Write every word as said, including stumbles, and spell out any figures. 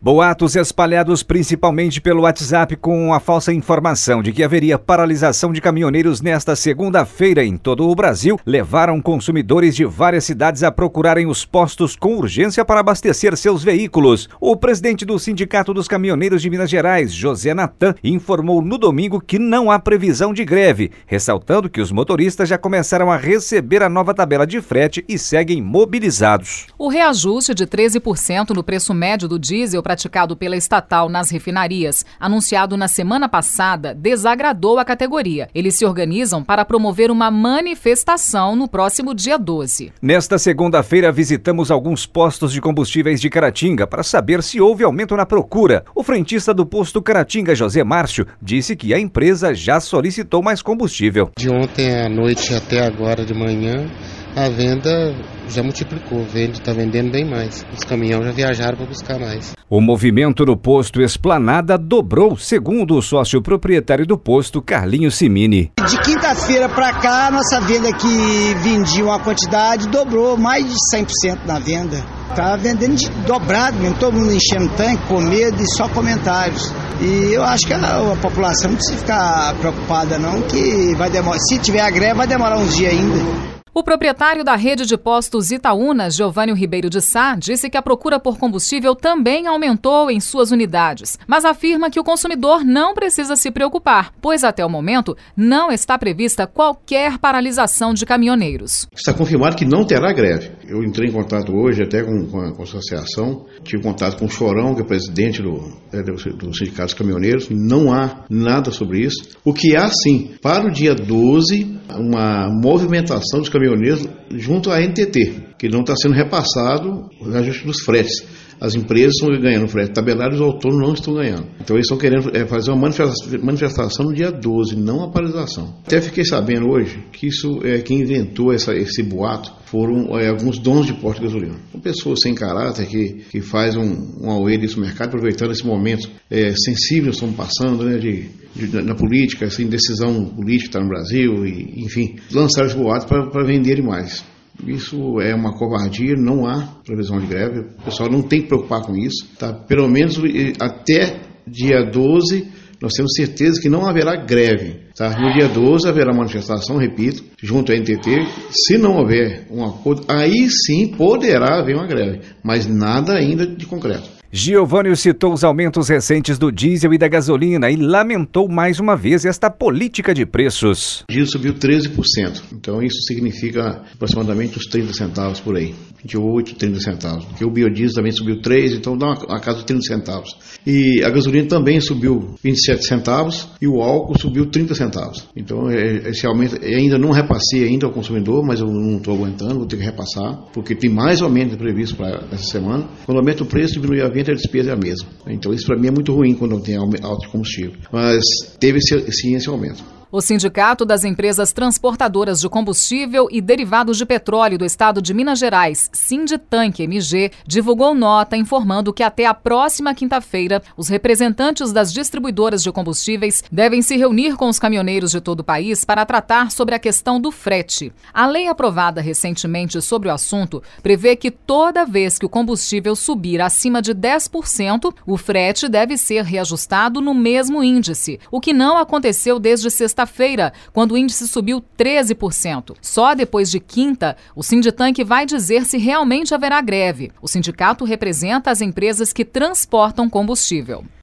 Boatos espalhados principalmente pelo WhatsApp com a falsa informação de que haveria paralisação de caminhoneiros nesta segunda-feira em todo o Brasil levaram consumidores de várias cidades a procurarem os postos com urgência para abastecer seus veículos. O presidente do Sindicato dos Caminhoneiros de Minas Gerais, José Natan, informou no domingo que não há previsão de greve, ressaltando que os motoristas já começaram a receber a nova tabela de frete e seguem mobilizados. O reajuste de treze por cento no preço médio do diesel praticado pela estatal nas refinarias, anunciado na semana passada, desagradou a categoria. Eles se organizam para promover uma manifestação no próximo dia doze. Nesta segunda-feira, visitamos alguns postos de combustíveis de Caratinga para saber se houve aumento na procura. O frentista do posto Caratinga, José Márcio, disse que a empresa já solicitou mais combustível. De ontem à noite até agora de manhã, a venda já multiplicou, vende, está vendendo bem mais. Os caminhões já viajaram para buscar mais. O movimento no posto Esplanada dobrou, segundo o sócio proprietário do posto, Carlinho Simini. De quinta-feira para cá, nossa venda que vendia uma quantidade dobrou mais de cem por cento na venda. Tá vendendo de dobrado mesmo, todo mundo enchendo tanque, com medo e só comentários. E eu acho que a, a população não precisa ficar preocupada não, que vai demorar, se tiver a greve vai demorar uns dias ainda. O proprietário da rede de postos Itaúna, Giovânio Ribeiro de Sá, disse que a procura por combustível também aumentou em suas unidades, mas afirma que o consumidor não precisa se preocupar, pois até o momento não está prevista qualquer paralisação de caminhoneiros. Está confirmado que não terá greve. Eu entrei em contato hoje até com, com, a, com a associação, tive contato com o Chorão, que é presidente do, é, do, do Sindicato dos Caminhoneiros, não há nada sobre isso. O que há sim, para o dia doze, uma movimentação dos caminhoneiros junto à N T T, que não está sendo repassado o ajuste dos fretes. As empresas estão ganhando frete tabelado e os autônomos não estão ganhando. Então eles estão querendo é, fazer uma manifestação, manifestação no dia doze, não a paralisação. Até fiquei sabendo hoje que isso é quem inventou essa, esse boato foram é, alguns donos de posto de gasolina. São pessoas sem caráter que, que fazem um, um auê desse mercado, aproveitando esse momento é, sensível que estamos passando, né, de, de, na política, essa indecisão política que está no Brasil, e, enfim, lançaram esse boato para venderem mais. Isso é uma covardia, não há previsão de greve, o pessoal não tem que preocupar com isso, tá? Pelo menos até dia doze nós temos certeza que não haverá greve, tá? No dia doze haverá manifestação, repito, junto à N T T. Se não houver um acordo, aí sim poderá haver uma greve, mas nada ainda de concreto. Giovânio citou os aumentos recentes do diesel e da gasolina e lamentou mais uma vez esta política de preços. O diesel subiu treze por cento, então isso significa aproximadamente uns trinta centavos por aí, vinte e oito, trinta centavos, porque o biodiesel também subiu três, então dá uma, uma casa de trinta centavos. E a gasolina também subiu vinte e sete centavos e o álcool subiu trinta centavos. Então esse aumento ainda não repassei ainda ao consumidor, mas eu não estou aguentando, vou ter que repassar, porque tem mais aumento previsto para essa semana. Quando aumenta o preço, diminui a venda, a despesa é a mesma. Então isso para mim é muito ruim quando não tem alto de combustível. Mas teve sim esse aumento. O Sindicato das Empresas Transportadoras de Combustível e Derivados de Petróleo do Estado de Minas Gerais, Sinditank M G, divulgou nota informando que até a próxima quinta-feira, os representantes das distribuidoras de combustíveis devem se reunir com os caminhoneiros de todo o país para tratar sobre a questão do frete. A lei aprovada recentemente sobre o assunto prevê que toda vez que o combustível subir acima de dez por cento, o frete deve ser reajustado no mesmo índice, o que não aconteceu desde sexta Sexta-feira, quando o índice subiu treze por cento. Só depois de quinta, o Sinditank vai dizer se realmente haverá greve. O sindicato representa as empresas que transportam combustível.